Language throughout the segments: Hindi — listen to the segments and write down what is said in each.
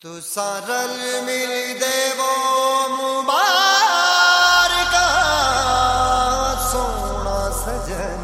तू सरल मिल देवो मुबारक सोना सजन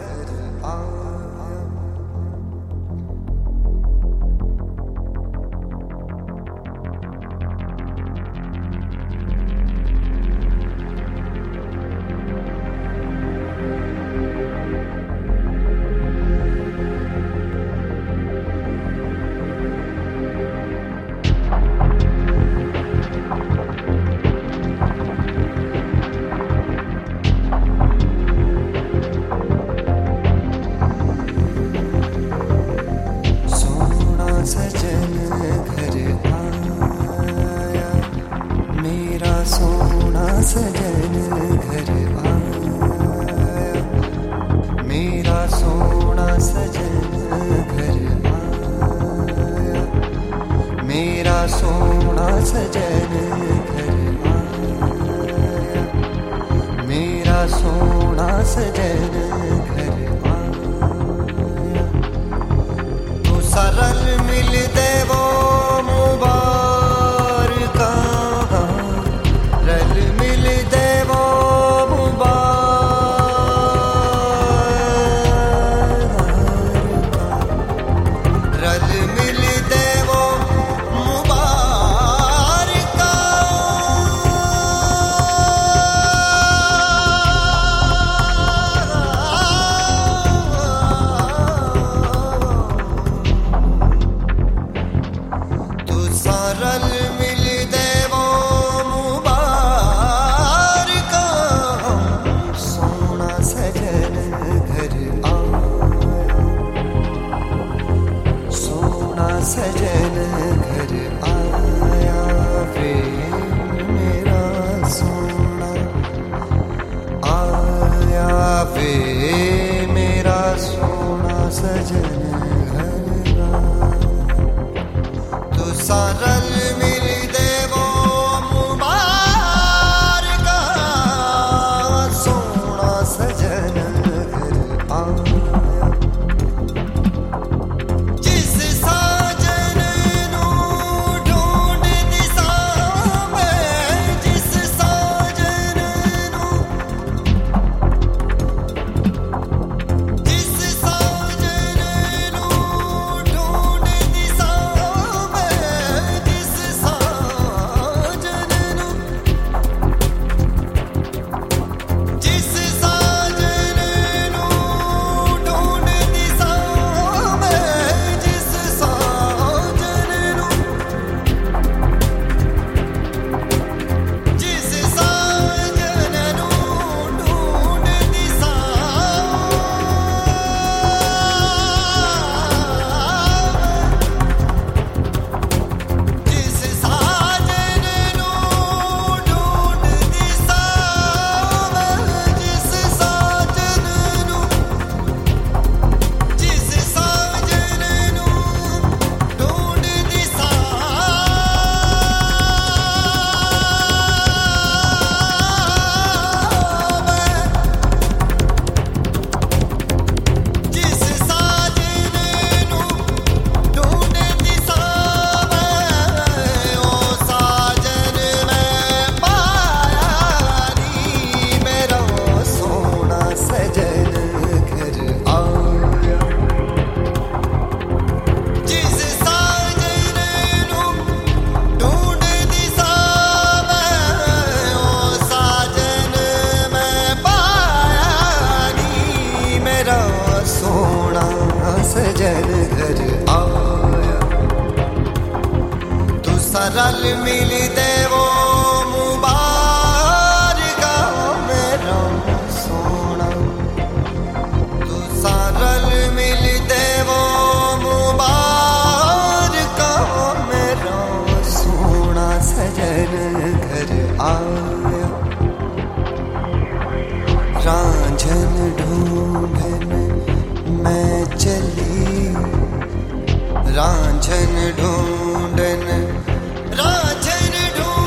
सजन घर आया मेरा सोना सजन घर आया मेरा सोना सजन घर आया मेरा सोना सजन घर आया मेरा सोना सजन घर आया तू सरल मिल देवो मुबारक रल मिल देवो मुबारक रल मिल देवो मुबारक सरल मिल देवो मुबारक सोना सजन घर आया सोना सजन घर आया वे मेरा सोना आया वे मेरा सोना सजन सरल मिल देवो मुबारक सोना सजन घर आया जिस साजन नू ढूंढ दिसा मैं जिस साजन नू जिस साजन नू ढूंढ दिसा सोना सजन घर आया तू सरल मिल देवो मुबारक मेरा सोना तू सरल मिल देवो मुबारक मेरा सोना सजन घर आया रांझन ढूंढन मैं चली रांझन ढूंढन रांझन ढूंढन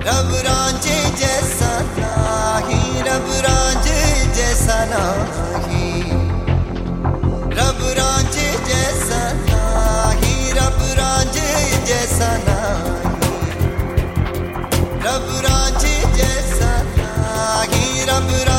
रब रांझे जैसा नाही, रब रांझे जैसा नाही, रब रांझे जैसा नाही, रब रांझे जैसा नाही, रब रांझे जैसा नाही, रब